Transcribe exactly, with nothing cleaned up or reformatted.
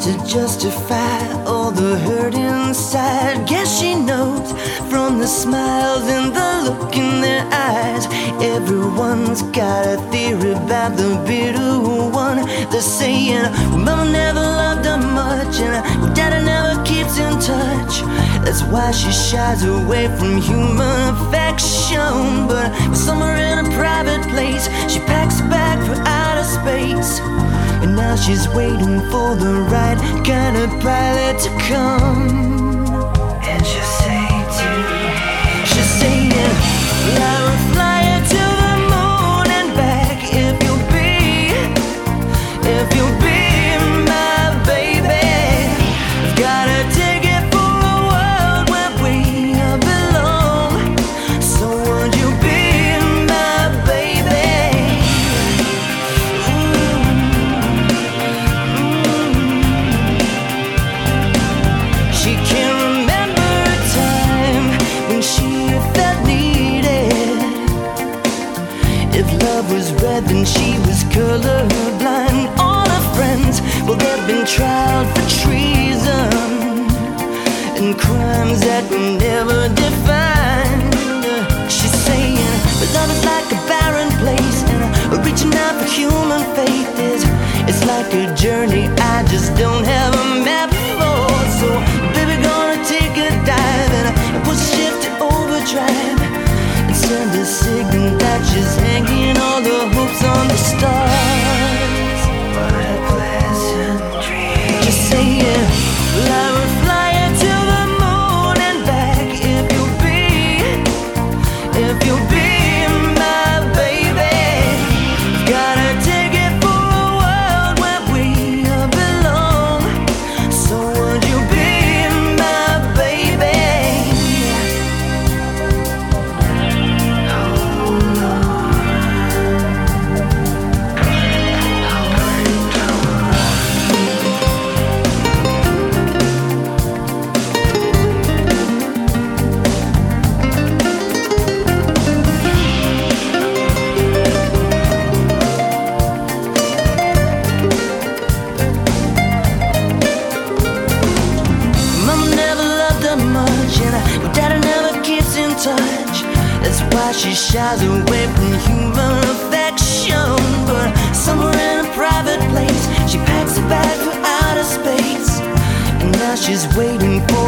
to justify all the hurt inside. Guess she knows from the smiles and the look in their eyes. Everyone's got a theory about the bitter one. They're saying, well, mama never loved her much, and well, daddy never keeps in touch. That's why she shies away from human affection. But somewhere in a private place, she packs a bag for outer space. And now she's waiting for the right kind of pilot to come. And she'll say to me, she'll say, yeah, fly, fly her to the moon and back. If you'll be, if you'll be my baby, I've got a ticket for a world where we belong. So would you be my baby? She can't remember a time when she felt needed. If love was red, then she was colorblind. All her friends, well, they've been tried for treason and crimes that were never defined. She's saying, but love is like a barren place, and reaching out for human faith is, it's like a journey I just don't have a map for. So baby, gonna take a dive and push the ship to overdrive and send a signal that she's hanging all the hopes on the stars. What a pleasant dream. Just say yeah, fly, fly her to the moon and back. If you'll be, if you'll be my baby, got a ticket for a world where we belong. So would you be my baby? Mama never loved her much, and uh, daddy never keeps in touch. That's why she shies away from human affection. But somewhere in a private place, she packs a bag for outer space. And now she's waiting for